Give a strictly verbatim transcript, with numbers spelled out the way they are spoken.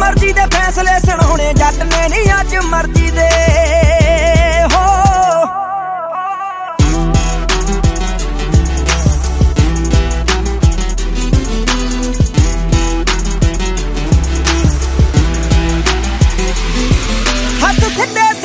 मर्जी दे फैसले सुनाने जट ने नहीं अज मर्जी दे हो। हथ सिद्धे